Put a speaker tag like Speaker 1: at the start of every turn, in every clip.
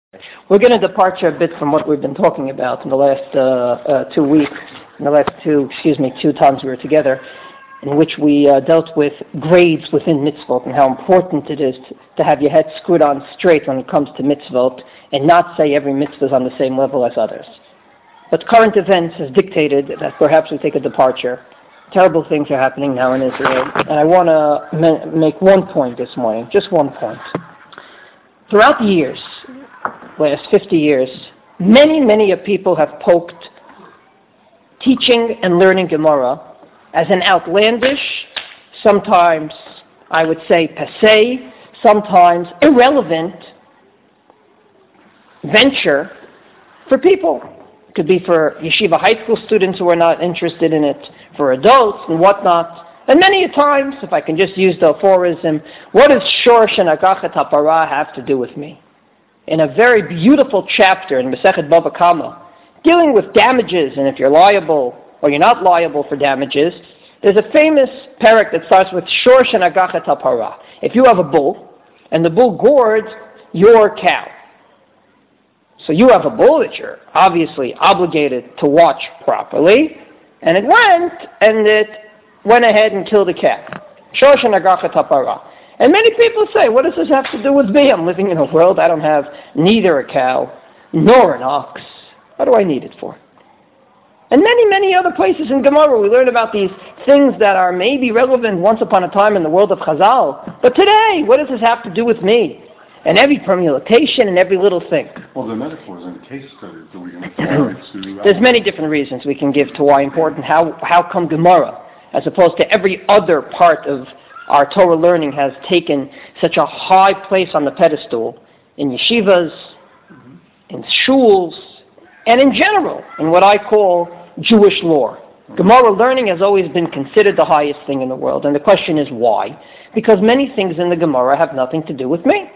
Speaker 1: We're going to depart a bit from what we've been talking about in the last 2 weeks, in the last two times we were together, in which we dealt with grades within mitzvot and how important it is to have your head screwed on straight when it comes to mitzvot and not say every mitzvah is on the same level as others. But current events has dictated that perhaps we take a departure. Terrible things are happening now in Israel, and I want to make one point this morning, just one point. Throughout the years, last 50 years, many people have poked teaching and learning Gemara as an outlandish, sometimes I would say passé, sometimes irrelevant venture for people. It could be for yeshiva high school students who are not interested in it, for adults and whatnot. And many a times, if I can just use the aphorism, what does Shorsh and Agachat HaPara have to do with me? In a very beautiful chapter in Masechet Bava Kama, dealing with damages and if you're liable or you're not liable for damages, there's a famous parak that starts with Shorsh and Agachat HaPara. If you have a bull and the bull gored your cow, so you have a bull that you're obviously obligated to watch properly, and it went ahead and killed a cow. Shorsh and Agachat HaPara. And many people say, what does this have to do with me? I'm living in a world I don't have neither a cow nor an ox. What do I need it for? And many other places in Gemara we learn about these things that are maybe relevant once upon a time in the world of Chazal. But today, what does this have to do with me? And every permutation and every little thing.
Speaker 2: Well, the metaphors in the case study that we're going to
Speaker 1: There's many different reasons we can give to why important, how come Gemara, as opposed to every other part of our Torah learning has taken such a high place on the pedestal in yeshivas, in shuls, and in general, in what I call Jewish lore. Gemara learning has always been considered the highest thing in the world, and the question is why? Because many things in the Gemara have nothing to do with me.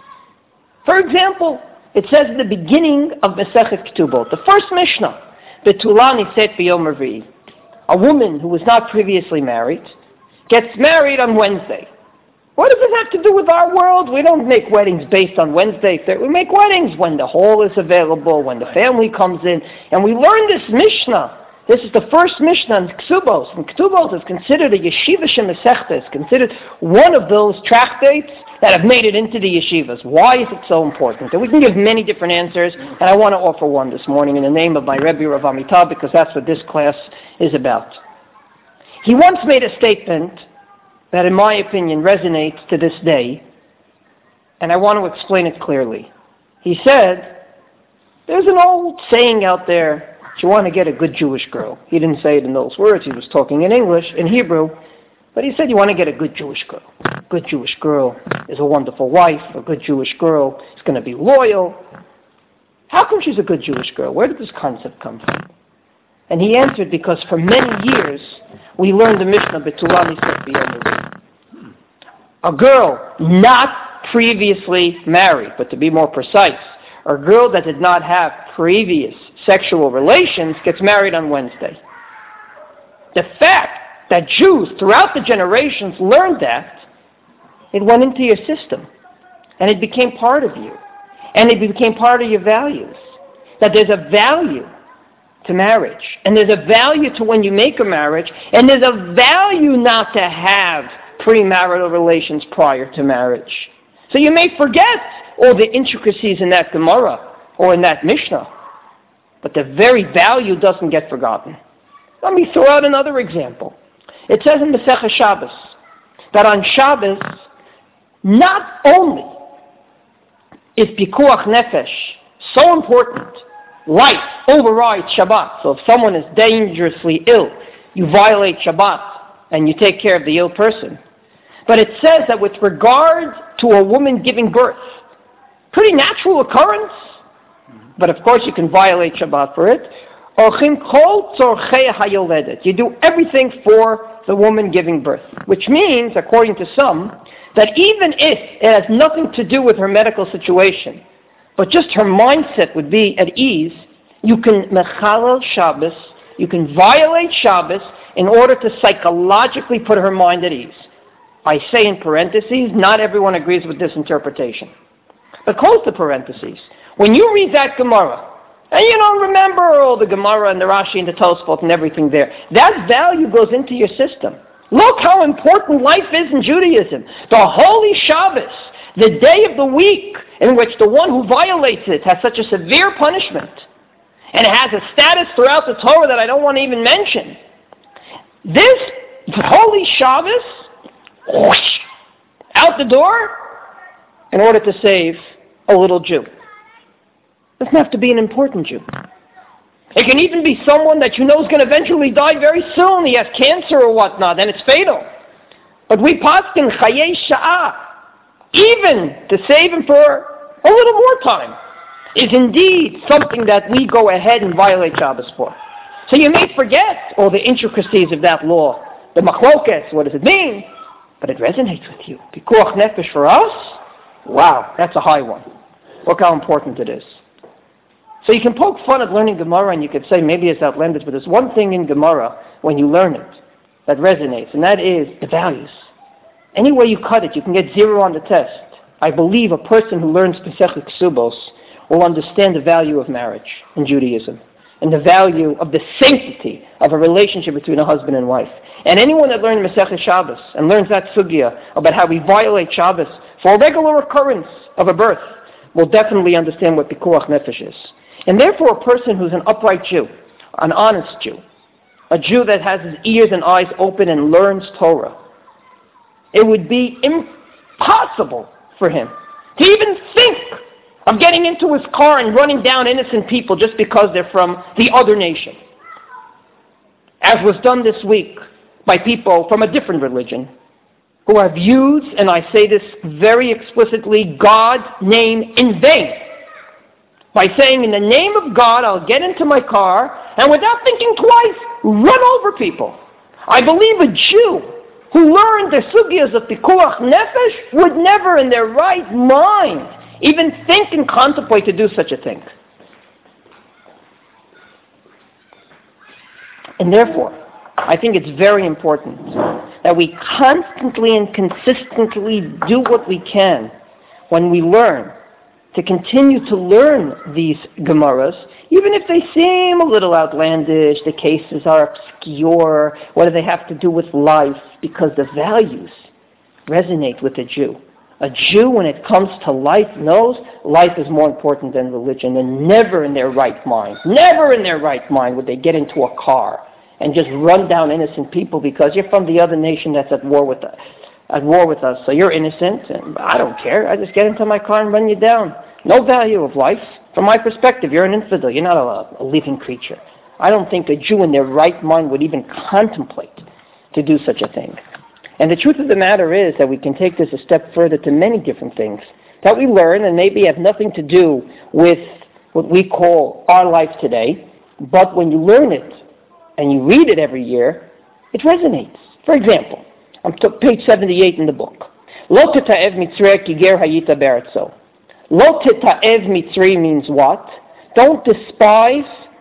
Speaker 1: For example, it says at the beginning of Masechet Ketubot, the first Mishnah, Betula niset b'yom revi'i. A woman who was not previously married gets married on Wednesday. What does this have to do with our world? We don't make weddings based on Wednesday. We make weddings when the hall is available, when the family comes in. And we learn this Mishnah. This is the first Mishnah in Ksubos. And Ksubos is considered a yeshiva shemesechta. It's considered one of those tractates that have made it into the yeshivas. Why is it so important? And we can give many different answers, and I want to offer one this morning in the name of my Rebbe Rav Amitab, because that's what this class is about. He once made a statement that, in my opinion, resonates to this day, and I want to explain it clearly. He said, there's an old saying out there, you want to get a good Jewish girl. He didn't say it in those words, he was talking in English, in Hebrew, but he said you want to get a good Jewish girl. A good Jewish girl is a wonderful wife, a good Jewish girl is going to be loyal. How come she's a good Jewish girl? Where did this concept come from? And he answered, because for many years we learned the Mishnah Betula niset b'yom revi'i. A girl not previously married, but to be more precise, a girl that did not have previous sexual relations gets married on Wednesday. The fact that Jews throughout the generations learned that, it went into your system, and it became part of you, and it became part of your values, that there's a value to marriage, and there's a value to when you make a marriage, and there's a value not to have premarital relations prior to marriage. So you may forget all the intricacies in that Gemara or in that Mishnah, but the very value doesn't get forgotten. Let me throw out another example. It says in Masechet Shabbos that on Shabbos, not only is Pikuach Nefesh so important, life overrides Shabbat. So if someone is dangerously ill, you violate Shabbat and you take care of the ill person. But it says that with regard to a woman giving birth, pretty natural occurrence, but of course you can violate Shabbat for it. You do everything for the woman giving birth, which means, according to some, that even if it has nothing to do with her medical situation, but just her mindset would be at ease, you can mechalel Shabbos, you can violate Shabbos in order to psychologically put her mind at ease. I say in parentheses, not everyone agrees with this interpretation. But close the parentheses. When you read that Gemara, and you don't remember all the Gemara and the Rashi and the Tosfot and everything there, that value goes into your system. Look how important life is in Judaism. The holy Shabbos, the day of the week in which the one who violates it has such a severe punishment, and it has a status throughout the Torah that I don't want to even mention. This holy Shabbos, whoosh, out the door, in order to save a little Jew. It doesn't have to be an important Jew. It can even be someone that you know is going to eventually die very soon. He has cancer or whatnot, and it's fatal. But we paskin chayei sha'ah, even to save him for a little more time, is indeed something that we go ahead and violate Shabbos for. So you may forget all the intricacies of that law, the machlokes, what does it mean? But it resonates with you. Pikuach nefesh for us? Wow, that's a high one. Look how important it is. So you can poke fun at learning Gemara and you could say maybe it's outlandish, but there's one thing in Gemara when you learn it that resonates, and that is the values. Any way you cut it, you can get 0 on the test. I believe a person who learns Pesach Ksubos will understand the value of marriage in Judaism and the value of the sanctity of a relationship between a husband and wife. And anyone that learns Masechet Shabbos and learns that sugya about how we violate Shabbos for a regular occurrence of a birth will definitely understand what Pikuach Nefesh is. And therefore a person who's an upright Jew, an honest Jew, a Jew that has his ears and eyes open and learns Torah, it would be impossible for him to even think of getting into his car and running down innocent people just because they're from the other nation. As was done this week by people from a different religion who have used, and I say this very explicitly, God's name in vain. By saying, in the name of God, I'll get into my car, and without thinking twice, run over people. I believe a Jew who learned the sugyas of Pikuach Nefesh would never in their right mind even think and contemplate to do such a thing. And therefore, I think it's very important that we constantly and consistently do what we can when we learn to continue to learn these Gemaras, even if they seem a little outlandish, the cases are obscure, what do they have to do with life? Because the values resonate with a Jew. A Jew, when it comes to life, knows life is more important than religion, and never in their right mind would they get into a car and just run down innocent people because you're from the other nation that's at war with us, so you're innocent, and I don't care. I just get into my car and run you down. No value of life. From my perspective, you're an infidel. You're not a living creature. I don't think a Jew in their right mind would even contemplate to do such a thing. And the truth of the matter is that we can take this a step further to many different things that we learn and maybe have nothing to do with what we call our life today, but when you learn it and you read it every year, it resonates. For example, on page 78 in the book, Lo teta'ev mitzrei ki ger hayita be'aretzo. Lo teta'ev mitzri means what? Don't despise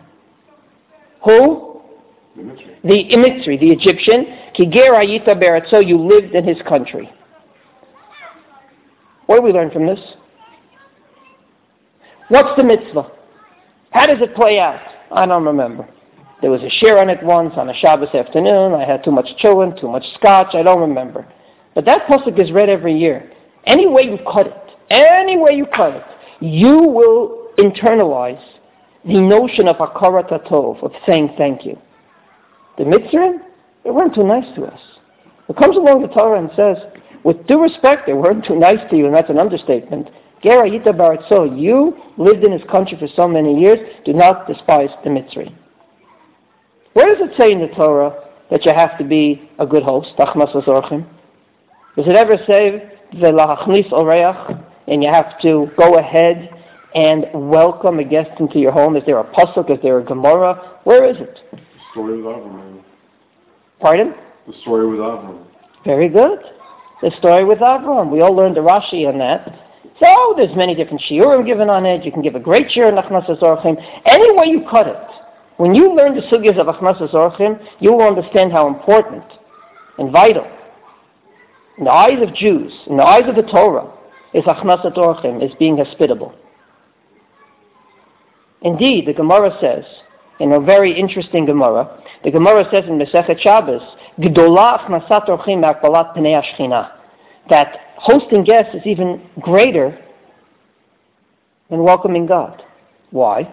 Speaker 1: who? The Mitzri, the Egyptian. Ki ger hayita be'aretzo, you lived in his country. What do we learn from this? What's the mitzvah? How does it play out? I don't remember. There was a share on it once on a Shabbos afternoon. I had too much children, too much scotch. I don't remember. But that pasuk is read every year. Any way you cut it, you will internalize the notion of hakarat hatov, of saying thank you. The Mitzrayim, they weren't too nice to us. It comes along the Torah and says, with due respect, they weren't too nice to you, and that's an understatement. Ger hayita be'aretzo, you lived in his country for so many years, do not despise the Mitzri. Where does it say in the Torah that you have to be a good host? Achmas v'zorchim. Does it ever say v'lahachnis oreach, and you have to go ahead and welcome a guest into your home? Is there a pasuk? Is there a Gemara? Where is it?
Speaker 2: The story with Avram.
Speaker 1: Pardon?
Speaker 2: The story with Avram.
Speaker 1: Very good. The story with Avram. We all learned the Rashi on that. So there's many different shiurim given on it. You can give a great shiur in Achmas v'zorchim. Any way you cut it. When you learn the sugyas of Achmas v'zorchim, you will understand how important and vital, in the eyes of Jews, in the eyes of the Torah, is achnasat orchim, is being hospitable. Indeed, the Gemara says, in a very interesting Gemara, the Gemara says in Masechet Shabbos, Gdola achnasat orchim me'akbalat pnei hashchina, that hosting guests is even greater than welcoming God. Why?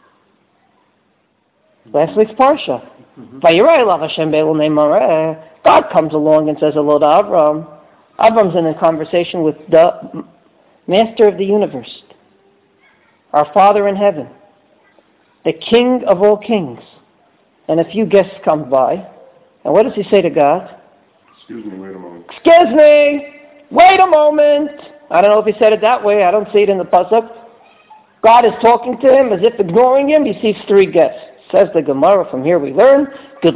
Speaker 1: Last week's Parsha. God comes along and says hello to Avram. Avram's in a conversation with the Master of the universe, our Father in heaven, the King of all kings. And a few guests come by. And what does he say to God?
Speaker 2: Excuse me, wait a moment.
Speaker 1: Excuse me, wait a moment. I don't know if he said it that way. I don't see it in the pasuk. God is talking to him as if ignoring him. He sees three guests. Says the Gemara, from here we learn, so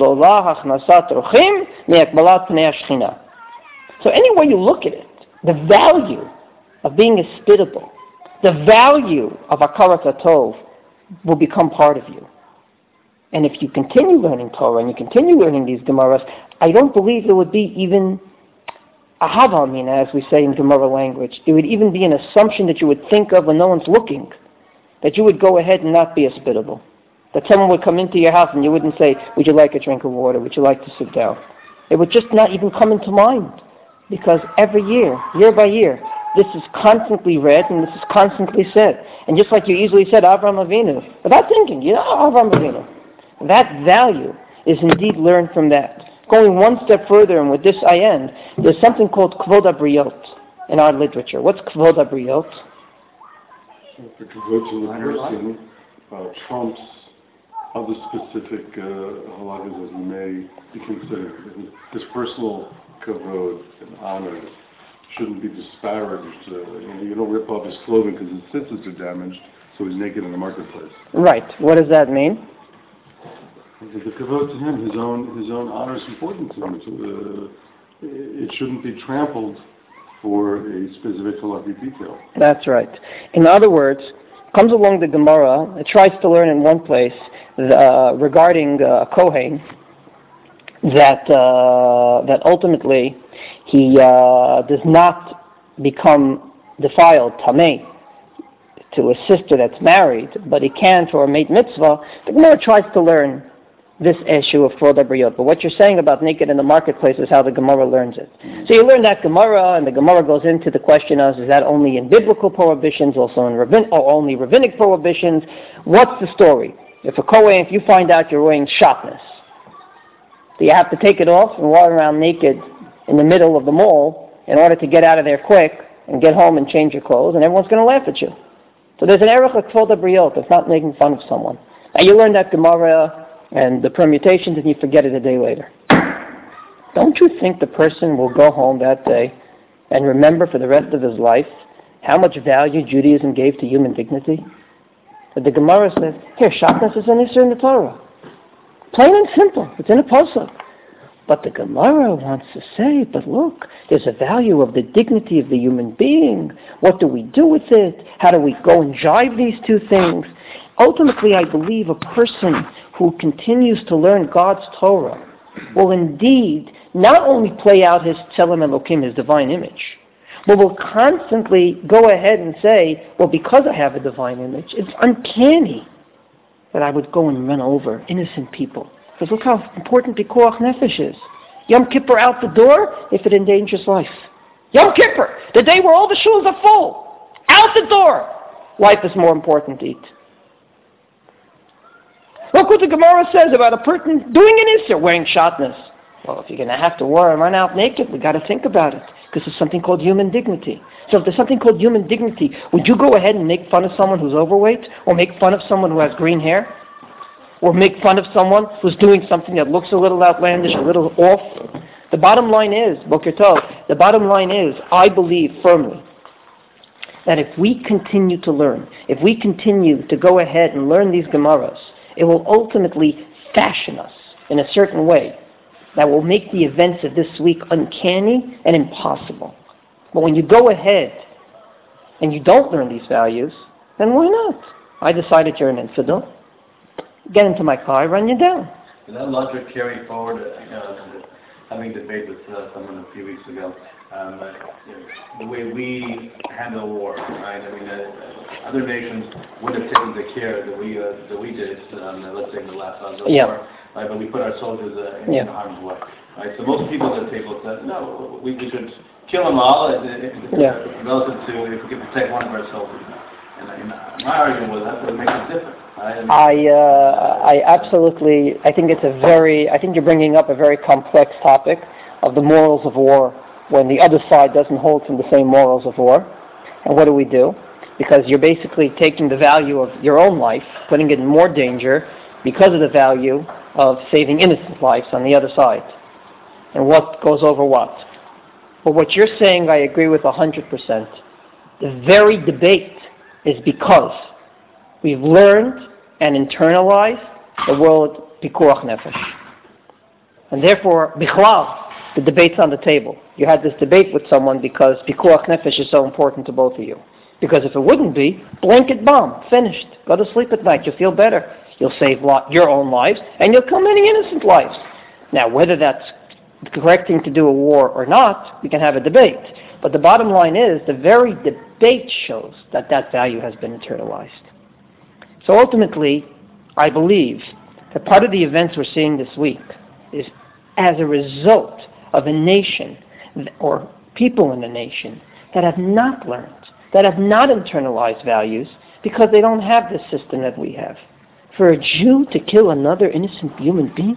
Speaker 1: any way you look at it, the value of being hospitable, the value of Hakarat HaTov will become part of you. And if you continue learning Torah and you continue learning these Gemaras, I don't believe there would be even a havamina, as we say in Gemara language. There would even be an assumption that you would think of when no one's looking, that you would go ahead and not be hospitable. That someone would come into your house and you wouldn't say, would you like a drink of water? Would you like to sit down? It would just not even come into mind. Because every year by year, this is constantly read and this is constantly said. And just like you easily said, Avraham Avinu, without thinking, Avraham Avinu. That value is indeed learned from that. Going one step further, and with this I end, there's something called Kvod HaBriot in our literature. What's Kvod HaBriot?
Speaker 2: The Kvod to the person trumps other specific halagas as may be considered. His personal kavod and honor shouldn't be disparaged. You don't rip off his clothing because his sisters are damaged, so he's naked in the marketplace.
Speaker 1: Right. What does that mean?
Speaker 2: The kavod to him, his own honor is important to him. It shouldn't be trampled for a specific halakhic detail.
Speaker 1: That's right. In other words, comes along the Gemara, it tries to learn in one place regarding Kohen that ultimately he does not become defiled, tamei, to a sister that's married, but he can for a mate mitzvah. The Gemara tries to learn this issue of Kvod HaBriot. But what you're saying about naked in the marketplace is how the Gemara learns it. So you learn that Gemara, and the Gemara goes into the question of, is that only in biblical prohibitions, also in or only rabbinic prohibitions? What's the story? If you find out you're wearing shatnez, do you have to take it off and walk around naked in the middle of the mall in order to get out of there quick and get home and change your clothes, and everyone's going to laugh at you? So there's an erech of Kvod HaBriot. It's not making fun of someone. Now you learn that Gemara and the permutations, and you forget it a day later. Don't you think the person will go home that day and remember for the rest of his life how much value Judaism gave to human dignity? But the Gemara says, here, shatnez is an issur in the Torah. Plain and simple. It's in a pasuk. But the Gemara wants to say, but look, there's a value of the dignity of the human being. What do we do with it? How do we go and jive these two things? Ultimately, I believe a person who continues to learn God's Torah will indeed not only play out his Tzelem Elokim, his divine image, but will constantly go ahead and say, well, because I have a divine image, it's uncanny that I would go and run over innocent people. Because look how important Pikuach Nefesh is. Yom Kippur out the door if it endangers life. Yom Kippur, the day where all the shuls are full, out the door. Life is more important to eat. Look what the Gemara says about a person doing an issur, wearing shatnez. Well, if you're going to have to run out naked, we've got to think about it, because there's something called human dignity. So if there's something called human dignity, would you go ahead and make fun of someone who's overweight, or make fun of someone who has green hair, or make fun of someone who's doing something that looks a little outlandish, a little off? The bottom line is, Boker Tov, the bottom line is, I believe firmly that if we continue to learn, if we continue to go ahead and learn these Gemaras, it will ultimately fashion us in a certain way that will make the events of this week uncanny and impossible. But when you go ahead and you don't learn these values, then why not? I decided you're an infidel. Get into my car, I run you down.
Speaker 3: Does that logic carry forward having a debate with someone a few weeks ago. The way we handle war, right? I mean, other nations wouldn't have taken the care that we did, let's say in the last Gaza war, right? But we put our soldiers in harm's way, right? So most people at the table said, no, we should kill them all relative to if we can protect one of our soldiers. And my argument was that's what makes it different. Right?
Speaker 1: I think you're bringing up a very complex topic of the morals of war when the other side doesn't hold from the same morals of war. And what do? Because you're basically taking the value of your own life, putting it in more danger because of the value of saving innocent lives on the other side. And what goes over what? But what you're saying I agree with 100%. The very debate is because we've learned and internalized the word pikuach nefesh. And therefore, bichlal, the debate's on the table. You had this debate with someone because pikuach nefesh is so important to both of you. Because if it wouldn't be, blanket bomb, finished. Go to sleep at night, you'll feel better. You'll save your own lives, and you'll kill many innocent lives. Now, whether that's the correct thing to do a war or not, we can have a debate. But the bottom line is, the very debate shows that that value has been internalized. So ultimately, I believe that part of the events we're seeing this week is as a result of a nation or people in a nation that have not learned, that have not internalized values because they don't have the system that we have. For a Jew to kill another innocent human being,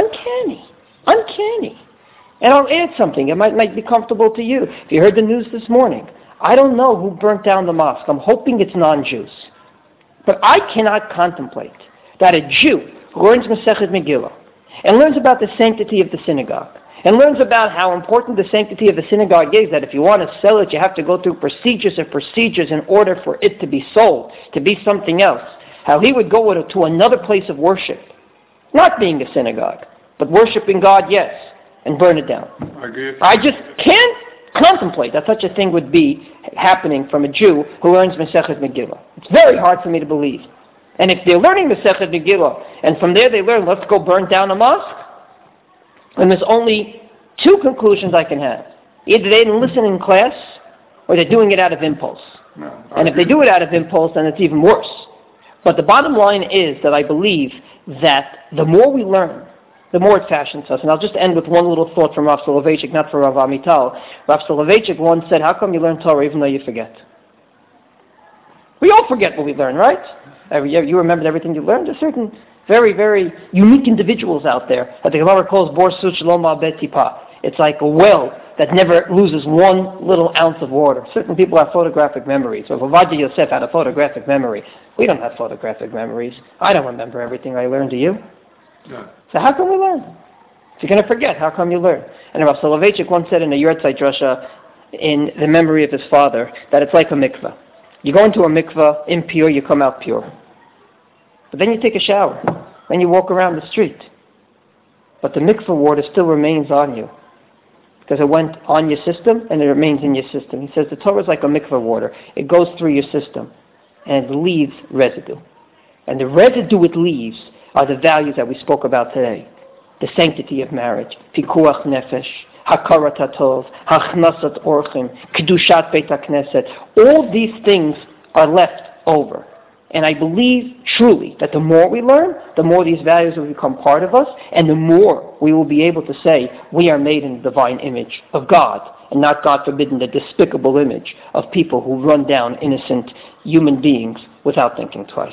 Speaker 1: uncanny. And I'll add something, it might be comfortable to you. If you heard the news this morning, I don't know who burnt down the mosque. I'm hoping it's non-Jews. But I cannot contemplate that a Jew who learns Masechet Megillah and learns about the sanctity of the synagogue and learns about how important the sanctity of the synagogue is, that if you want to sell it, you have to go through procedures in order for it to be sold, to be something else. How he would go to another place of worship, not being a synagogue, but worshiping God, yes, and burn it down. I just can't contemplate that such a thing would be happening from a Jew who learns Masechet Megillah. It's very hard for me to believe. And if they're learning Masechet Megillah, and from there they learn, let's go burn down a mosque, then there's only two conclusions I can have. Either they didn't listen in class, or they're doing it out of impulse. And if they do it out of impulse, then it's even worse. But the bottom line is that I believe that the more we learn, the more it fashions us. And I'll just end with one little thought from Rav Soloveitchik, not from Rav Amital. Rav Soloveitchik once said, how come you learn Torah even though you forget? We all forget what we learn, right? Every year you remembered everything you learned. There's certain very, very unique individuals out there that the Gemara calls Bor Such Lo Ma'abed Tipa. It's like a well that never loses one little ounce of water. Certain people have photographic memories. So if Ovadia Yosef had a photographic memory, we don't have photographic memories. I don't remember everything I learned, do you?
Speaker 2: No.
Speaker 1: So how can we learn? If you're going to forget, how come you learn? And Rav Soloveitchik once said in a Yortzeit Drasha, in the memory of his father, that it's like a mikveh. You go into a mikveh impure, you come out pure. But then you take a shower. Then you walk around the street. But the mikveh water still remains on you. Because it went on your system and it remains in your system. He says the Torah is like a mikveh water. It goes through your system and it leaves residue. And the residue it leaves are the values that we spoke about today. The sanctity of marriage, pikuach nefesh, hakarat hatov, hachnasat orchim, kedushat beit hakneset. All these things are left over. And I believe truly that the more we learn, the more these values will become part of us, and the more we will be able to say we are made in the divine image of God, and not, God forbid, in the despicable image of people who run down innocent human beings without thinking twice.